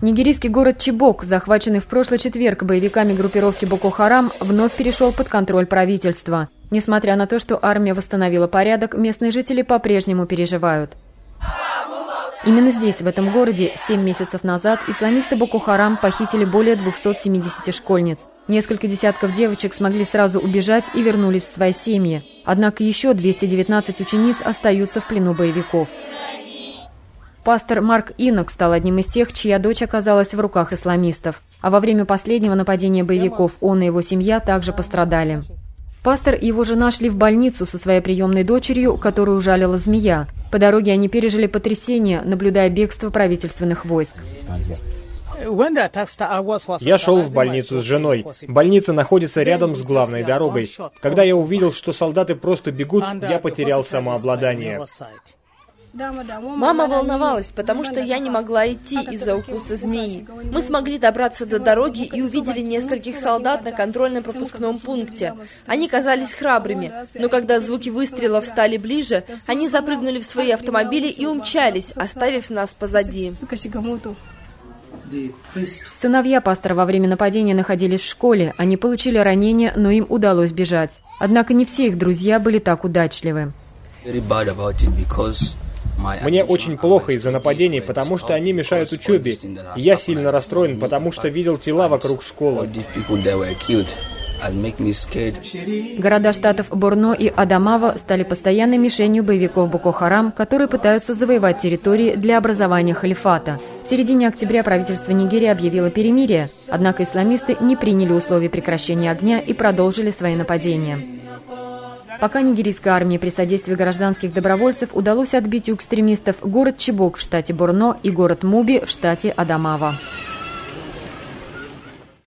Нигерийский город Чибок, захваченный в прошлый четверг боевиками группировки Боко Харам, вновь перешел под контроль правительства. Несмотря на то, что армия восстановила порядок, местные жители по-прежнему переживают. Именно здесь, в этом городе, 7 месяцев назад исламисты Боко Харам похитили более 270 школьниц. Несколько десятков девочек смогли сразу убежать и вернулись в свои семьи. Однако еще 219 учениц остаются в плену боевиков. Пастор Марк Инок стал одним из тех, чья дочь оказалась в руках исламистов. А во время последнего нападения боевиков он и его семья также пострадали. Пастор и его жена шли в больницу со своей приемной дочерью, которую ужалила змея. По дороге они пережили потрясение, наблюдая бегство правительственных войск. Я шел в больницу с женой. Больница находится рядом с главной дорогой. Когда я увидел, что солдаты просто бегут, я потерял самообладание. Мама волновалась, потому что я не могла идти из-за укуса змеи. Мы смогли добраться до дороги и увидели нескольких солдат на контрольно-пропускном пункте. Они казались храбрыми, но когда звуки выстрелов стали ближе, они запрыгнули в свои автомобили и умчались, оставив нас позади. Сыновья пастора во время нападения находились в школе. Они получили ранения, но им удалось бежать. Однако не все их друзья были так удачливы. Мне очень плохо из-за нападений, потому что они мешают учебе. Я сильно расстроен, потому что видел тела вокруг школы. Города штатов Борно и Адамава стали постоянной мишенью боевиков Боко Харам, которые пытаются завоевать территории для образования халифата. В середине октября правительство Нигерии объявило перемирие, однако исламисты не приняли условий прекращения огня и продолжили свои нападения. Пока нигерийской армии при содействии гражданских добровольцев удалось отбить у экстремистов город Чибок в штате Борно и город Муби в штате Адамава.